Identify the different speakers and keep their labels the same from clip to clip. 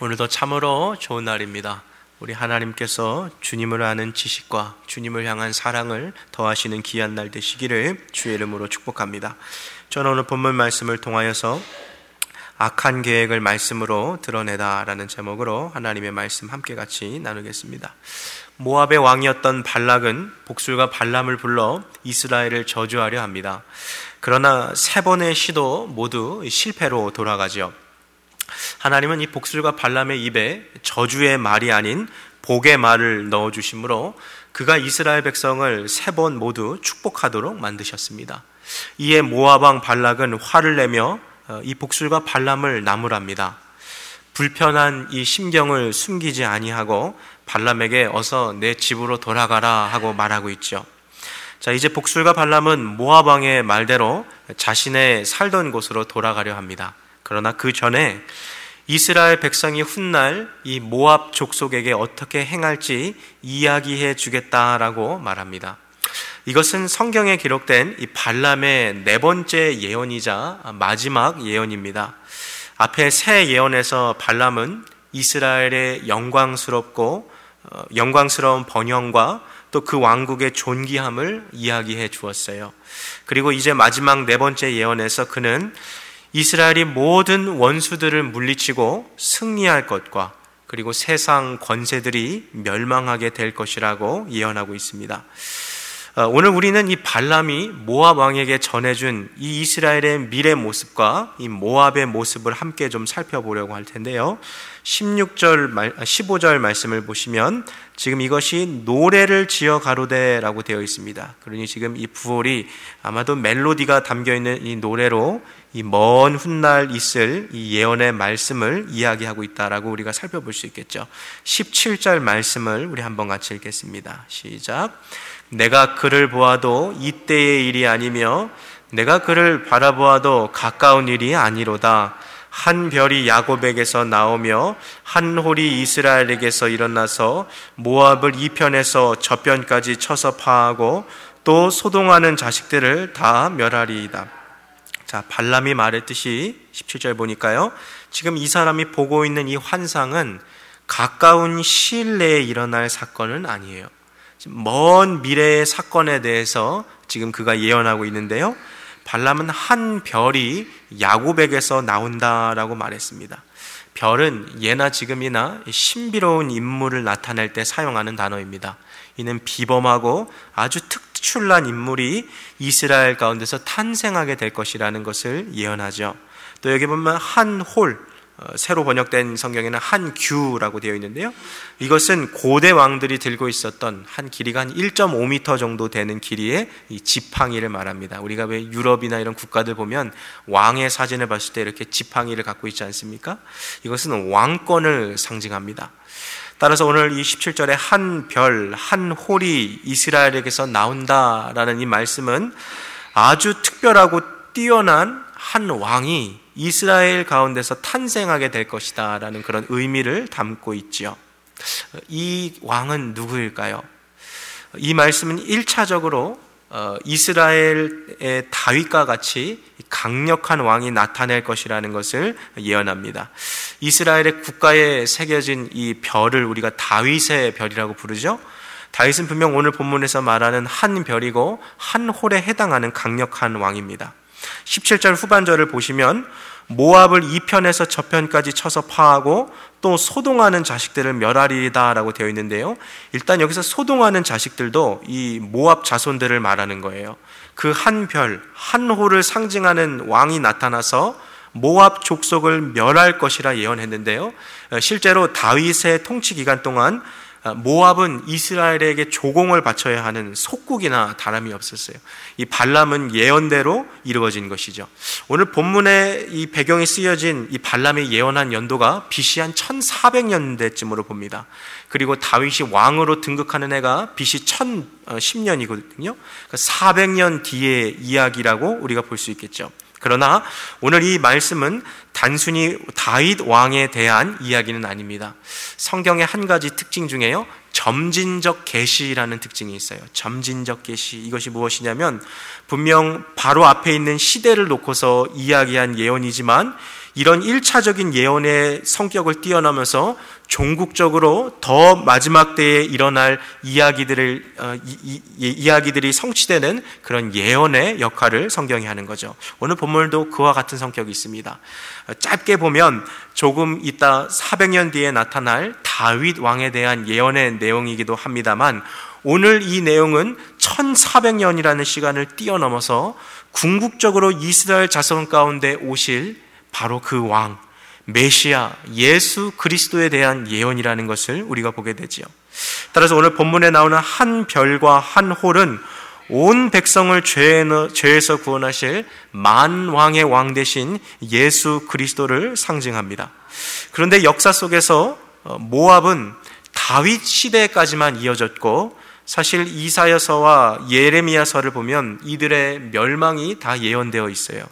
Speaker 1: 오늘도 참으로 좋은 날입니다. 우리 하나님께서 주님을 아는 지식과 주님을 향한 사랑을 더하시는 귀한 날 되시기를 주의 이름으로 축복합니다. 저는 오늘 본문 말씀을 통하여서 악한 계획을 말씀으로 드러내다 라는 제목으로 하나님의 말씀 함께 같이 나누겠습니다. 모압의 왕이었던 발락은 복술과 발람을 불러 이스라엘을 저주하려 합니다. 그러나 세 번의 시도 모두 실패로 돌아가죠. 하나님은 이 복술과 발람의 입에 저주의 말이 아닌 복의 말을 넣어주심으로 그가 이스라엘 백성을 세 번 모두 축복하도록 만드셨습니다. 이에 모압 왕 발락은 화를 내며 이 복술과 발람을 나무랍니다. 불편한 이 심경을 숨기지 아니하고 발람에게 어서 내 집으로 돌아가라 하고 말하고 있죠. 자, 이제 복술과 발람은 모압 왕의 말대로 자신의 살던 곳으로 돌아가려 합니다. 그러나 그 전에 이스라엘 백성이 훗날 이 모압 족속에게 어떻게 행할지 이야기해 주겠다라고 말합니다. 이것은 성경에 기록된 이 발람의 네 번째 예언이자 마지막 예언입니다. 앞에 세 예언에서 발람은 이스라엘의 영광스러운 번영과 또 그 왕국의 존귀함을 이야기해 주었어요. 그리고 이제 마지막 네 번째 예언에서 그는 이스라엘이 모든 원수들을 물리치고 승리할 것과 그리고 세상 권세들이 멸망하게 될 것이라고 예언하고 있습니다. 오늘 우리는 이 발람이 모압 왕에게 전해준 이 이스라엘의 미래 모습과 이 모압의 모습을 함께 좀 살펴보려고 할 텐데요. 15절 말씀을 보시면 지금 이것이 노래를 지어 가로되라고 되어 있습니다. 그러니 지금 이 부월이 아마도 멜로디가 담겨있는 이 노래로 이 먼 훗날 있을 이 예언의 말씀을 이야기하고 있다라고 우리가 살펴볼 수 있겠죠. 17절 말씀을 우리 한번 같이 읽겠습니다. 시작. 내가 그를 보아도 이때의 일이 아니며 내가 그를 바라보아도 가까운 일이 아니로다. 한 별이 야곱에게서 나오며 한 홀이 이스라엘에게서 일어나서 모압을 이편에서 저편까지 쳐서 파하고 또 소동하는 자식들을 다 멸하리이다. 자, 발람이 말했듯이 17절 보니까요, 지금 이 사람이 보고 있는 이 환상은 가까운 시일 내에 일어날 사건은 아니에요. 먼 미래의 사건에 대해서 지금 그가 예언하고 있는데요, 발람은 한 별이 야곱에게서 나온다라고 말했습니다. 별은 예나 지금이나 신비로운 인물을 나타낼 때 사용하는 단어입니다. 이는 비범하고 아주 특출난 인물이 이스라엘 가운데서 탄생하게 될 것이라는 것을 예언하죠. 또 여기 보면 한 홀, 새로 번역된 성경에는 한 규라고 되어 있는데요, 이것은 고대 왕들이 들고 있었던 한 길이가 한 1.5m 정도 되는 길이의 이 지팡이를 말합니다. 우리가 왜 유럽이나 이런 국가들 보면 왕의 사진을 봤을 때 이렇게 지팡이를 갖고 있지 않습니까? 이것은 왕권을 상징합니다. 따라서 오늘 이 17절에 한 별, 한 홀이 이스라엘에게서 나온다라는 이 말씀은 아주 특별하고 뛰어난 한 왕이 이스라엘 가운데서 탄생하게 될 것이다 라는 그런 의미를 담고 있지요. 이 왕은 누구일까요? 이 말씀은 1차적으로 이스라엘의 다윗과 같이 강력한 왕이 나타낼 것이라는 것을 예언합니다. 이스라엘의 국가에 새겨진 이 별을 우리가 다윗의 별이라고 부르죠. 다윗은 분명 오늘 본문에서 말하는 한 별이고 한 홀에 해당하는 강력한 왕입니다. 17절 후반절을 보시면 모압을 이편에서 저편까지 쳐서 파하고 또 소동하는 자식들을 멸하리이다 라고 되어 있는데요, 일단 여기서 소동하는 자식들도 이 모압 자손들을 말하는 거예요. 그 한 별, 한 홀을 상징하는 왕이 나타나서 모압 족속을 멸할 것이라 예언했는데요, 실제로 다윗의 통치 기간 동안 모압은 이스라엘에게 조공을 바쳐야 하는 속국이나 다름이 없었어요. 이 발람은 예언대로 이루어진 것이죠. 오늘 본문에 이 배경이 쓰여진 이 발람이 예언한 연도가 BC 한 1400년대쯤으로 봅니다. 그리고 다윗이 왕으로 등극하는 해가 BC 1010년이거든요. 400년 뒤의 이야기라고 우리가 볼 수 있겠죠. 그러나 오늘 이 말씀은 단순히 다윗 왕에 대한 이야기는 아닙니다. 성경의 한 가지 특징 중에요, 점진적 계시라는 특징이 있어요. 점진적 계시. 이것이 무엇이냐면 분명 바로 앞에 있는 시대를 놓고서 이야기한 예언이지만 이런 1차적인 예언의 성격을 뛰어넘어서 종국적으로 더 마지막 때에 일어날 이야기들이 성취되는 그런 예언의 역할을 성경이 하는 거죠. 오늘 본문도 그와 같은 성격이 있습니다. 짧게 보면 조금 이따 400년 뒤에 나타날 다윗 왕에 대한 예언의 내용이기도 합니다만, 오늘 이 내용은 1400년이라는 시간을 뛰어넘어서 궁극적으로 이스라엘 자손 가운데 오실 바로 그 왕, 메시아, 예수 그리스도에 대한 예언이라는 것을 우리가 보게 되지요. 따라서 오늘 본문에 나오는 한 별과 한 홀은 온 백성을 죄에서 구원하실 만왕의 왕 되신 예수 그리스도를 상징합니다. 그런데 역사 속에서 모압은 다윗 시대까지만 이어졌고, 사실 이사야서와 예레미야서를 보면 이들의 멸망이 다 예언되어 있어요.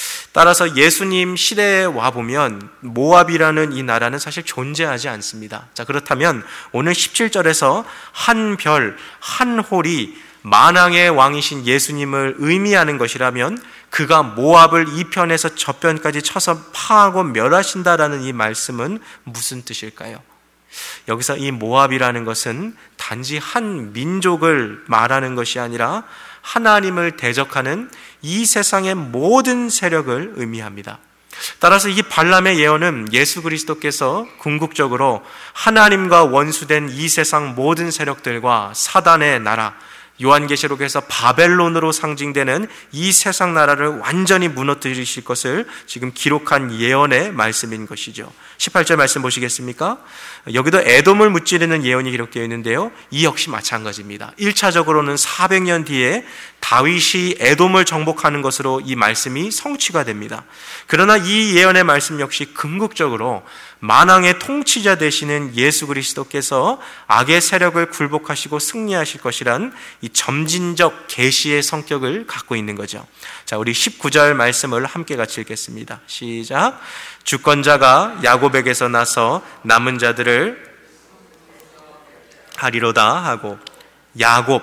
Speaker 1: 따라서 예수님 시대에 와보면 모압이라는 이 나라는 사실 존재하지 않습니다. 자, 그렇다면 오늘 17절에서 한 별, 한 홀이 만왕의 왕이신 예수님을 의미하는 것이라면 그가 모압을 이 편에서 저 편까지 쳐서 파하고 멸하신다라는 이 말씀은 무슨 뜻일까요? 여기서 이 모압이라는 것은 단지 한 민족을 말하는 것이 아니라 하나님을 대적하는 이 세상의 모든 세력을 의미합니다. 따라서 이 발람의 예언은 예수 그리스도께서 궁극적으로 하나님과 원수된 이 세상 모든 세력들과 사단의 나라, 요한계시록에서 바벨론으로 상징되는 이 세상 나라를 완전히 무너뜨리실 것을 지금 기록한 예언의 말씀인 것이죠. 18절 말씀 보시겠습니까? 여기도 에돔을 무찌르는 예언이 기록되어 있는데요, 이 역시 마찬가지입니다. 1차적으로는 400년 뒤에 다윗이 에돔을 정복하는 것으로 이 말씀이 성취가 됩니다. 그러나 이 예언의 말씀 역시 궁극적으로 만왕의 통치자 되시는 예수 그리스도께서 악의 세력을 굴복하시고 승리하실 것이란 이 점진적 계시의 성격을 갖고 있는 거죠. 자, 우리 19절 말씀을 함께 같이 읽겠습니다. 시작. 주권자가 야곱에게서 나서 남은 자들을 하리로다 하고, 야곱,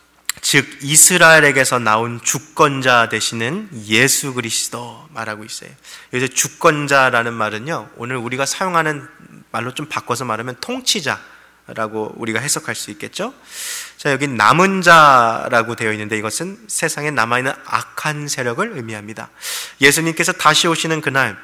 Speaker 1: 즉 이스라엘에게서 나온 주권자 되시는 예수 그리스도 말하고 있어요. 여기서 주권자라는 말은요, 오늘 우리가 사용하는 말로 좀 바꿔서 말하면 통치자라고 우리가 해석할 수 있겠죠. 자, 여기 남은 자라고 되어 있는데 이것은 세상에 남아있는 악한 세력을 의미합니다. 예수님께서 다시 오시는 그날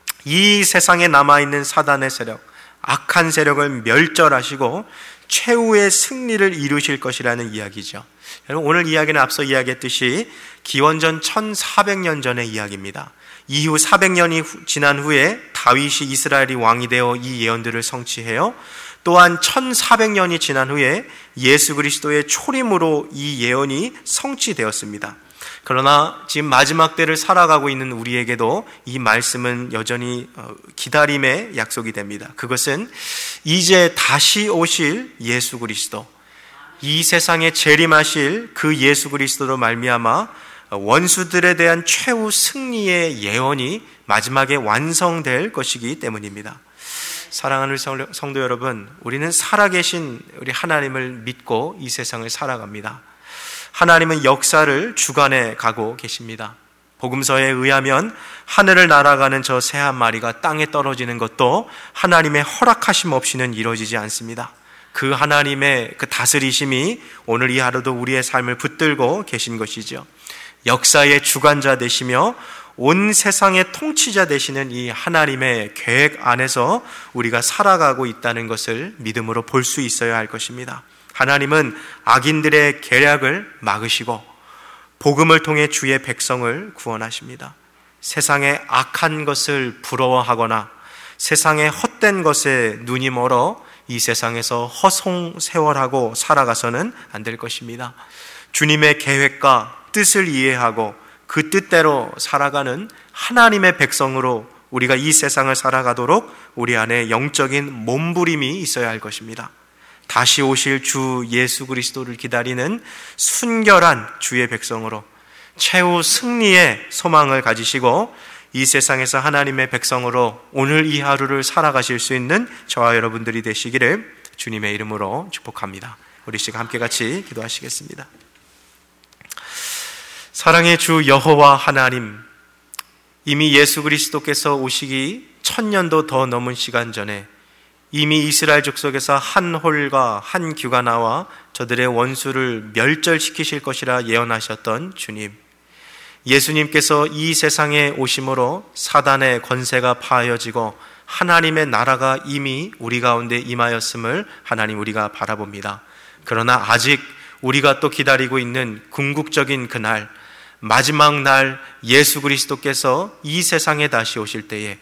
Speaker 1: 이 세상에 남아있는 사단의 세력, 악한 세력을 멸절하시고 최후의 승리를 이루실 것이라는 이야기죠. 여러분, 오늘 이야기는 앞서 이야기했듯이 기원전 1400년 전의 이야기입니다. 이후 400년이 지난 후에 다윗이 이스라엘이 왕이 되어 이 예언들을 성취해요. 또한 1400년이 지난 후에 예수 그리스도의 초림으로 이 예언이 성취되었습니다. 그러나 지금 마지막 때를 살아가고 있는 우리에게도 이 말씀은 여전히 기다림의 약속이 됩니다. 그것은 이제 다시 오실 예수 그리스도, 이 세상에 재림하실 그 예수 그리스도로 말미암아 원수들에 대한 최후 승리의 예언이 마지막에 완성될 것이기 때문입니다. 사랑하는 성도 여러분, 우리는 살아계신 우리 하나님을 믿고 이 세상을 살아갑니다. 하나님은 역사를 주관해 가고 계십니다. 복음서에 의하면 하늘을 날아가는 저 새 한 마리가 땅에 떨어지는 것도 하나님의 허락하심 없이는 이루어지지 않습니다. 그 하나님의 그 다스리심이 오늘 이 하루도 우리의 삶을 붙들고 계신 것이죠. 역사의 주관자 되시며 온 세상의 통치자 되시는 이 하나님의 계획 안에서 우리가 살아가고 있다는 것을 믿음으로 볼 수 있어야 할 것입니다. 하나님은 악인들의 계략을 막으시고 복음을 통해 주의 백성을 구원하십니다. 세상의 악한 것을 부러워하거나 세상의 헛된 것에 눈이 멀어 이 세상에서 허송세월하고 살아가서는 안 될 것입니다. 주님의 계획과 뜻을 이해하고 그 뜻대로 살아가는 하나님의 백성으로 우리가 이 세상을 살아가도록 우리 안에 영적인 몸부림이 있어야 할 것입니다. 다시 오실 주 예수 그리스도를 기다리는 순결한 주의 백성으로 최후 승리의 소망을 가지시고 이 세상에서 하나님의 백성으로 오늘 이 하루를 살아가실 수 있는 저와 여러분들이 되시기를 주님의 이름으로 축복합니다. 우리 시간 함께 같이 기도하시겠습니다. 사랑의 주 여호와 하나님, 이미 예수 그리스도께서 오시기 1000년도 더 넘은 시간 전에 이미 이스라엘 족속에서 한 홀과 한 규가 나와 저들의 원수를 멸절시키실 것이라 예언하셨던 주님, 예수님께서 이 세상에 오심으로 사단의 권세가 파하여지고 하나님의 나라가 이미 우리 가운데 임하였음을 하나님 우리가 바라봅니다. 그러나 아직 우리가 또 기다리고 있는 궁극적인 그날, 마지막 날 예수 그리스도께서 이 세상에 다시 오실 때에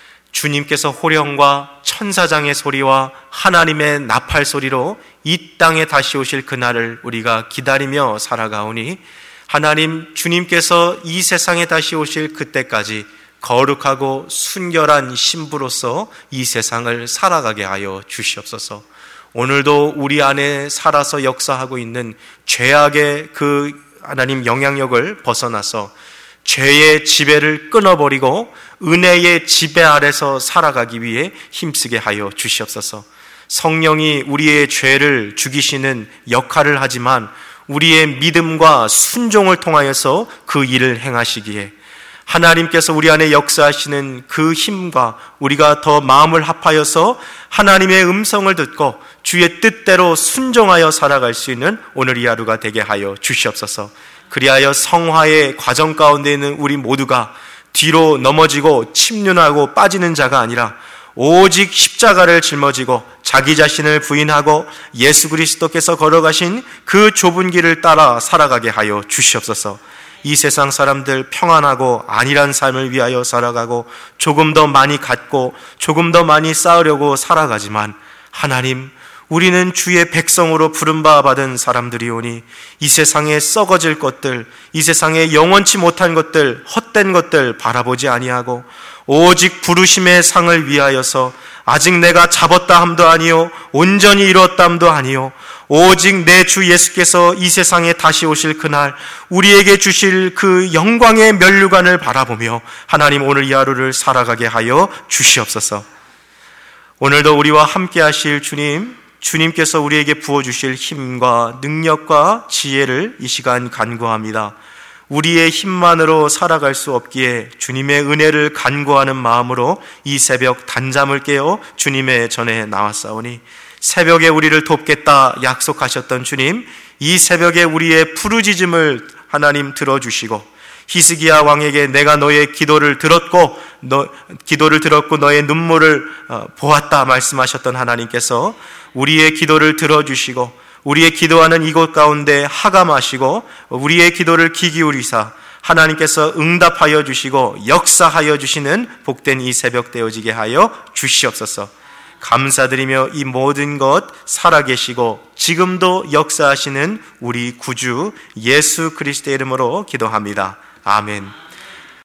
Speaker 1: 주님께서 호령과 천사장의 소리와 하나님의 나팔 소리로 이 땅에 다시 오실 그날을 우리가 기다리며 살아가오니, 하나님 주님께서 이 세상에 다시 오실 그때까지 거룩하고 순결한 신부로서 이 세상을 살아가게 하여 주시옵소서. 오늘도 우리 안에 살아서 역사하고 있는 죄악의 그 하나님 영향력을 벗어나서 죄의 지배를 끊어버리고 은혜의 지배 아래서 살아가기 위해 힘쓰게 하여 주시옵소서. 성령이 우리의 죄를 죽이시는 역할을 하지만 우리의 믿음과 순종을 통하여서 그 일을 행하시기에 하나님께서 우리 안에 역사하시는 그 힘과 우리가 더 마음을 합하여서 하나님의 음성을 듣고 주의 뜻대로 순종하여 살아갈 수 있는 오늘 이 하루가 되게 하여 주시옵소서. 그리하여 성화의 과정 가운데 있는 우리 모두가 뒤로 넘어지고 침륜하고 빠지는 자가 아니라 오직 십자가를 짊어지고 자기 자신을 부인하고 예수 그리스도께서 걸어가신 그 좁은 길을 따라 살아가게 하여 주시옵소서. 이 세상 사람들 평안하고 안일한 삶을 위하여 살아가고 조금 더 많이 갖고 조금 더 많이 쌓으려고 살아가지만, 하나님, 우리는 주의 백성으로 부름바 받은 사람들이오니 이 세상에 썩어질 것들, 이 세상에 영원치 못한 것들, 헛된 것들 바라보지 아니하고 오직 부르심의 상을 위하여서 아직 내가 잡았다 함도 아니요 온전히 이루었다 함도 아니요 오직 내 주 예수께서 이 세상에 다시 오실 그날 우리에게 주실 그 영광의 면류관을 바라보며 하나님 오늘 이 하루를 살아가게 하여 주시옵소서. 오늘도 우리와 함께 하실 주님, 주님께서 우리에게 부어주실 힘과 능력과 지혜를 이 시간 간구합니다. 우리의 힘만으로 살아갈 수 없기에 주님의 은혜를 간구하는 마음으로 이 새벽 단잠을 깨어 주님의 전에 나왔사오니, 새벽에 우리를 돕겠다 약속하셨던 주님, 이 새벽에 우리의 부르짖음을 하나님 들어주시고, 히스기야 왕에게 내가 너의 기도를 들었고 너의 눈물을 보았다 말씀하셨던 하나님께서 우리의 기도를 들어주시고 우리의 기도하는 이곳 가운데 하감하시고 우리의 기도를 귀 기울이사 하나님께서 응답하여 주시고 역사하여 주시는 복된 이 새벽 되어지게 하여 주시옵소서. 감사드리며 이 모든 것 살아계시고 지금도 역사하시는 우리 구주 예수 그리스도의 이름으로 기도합니다. 아멘.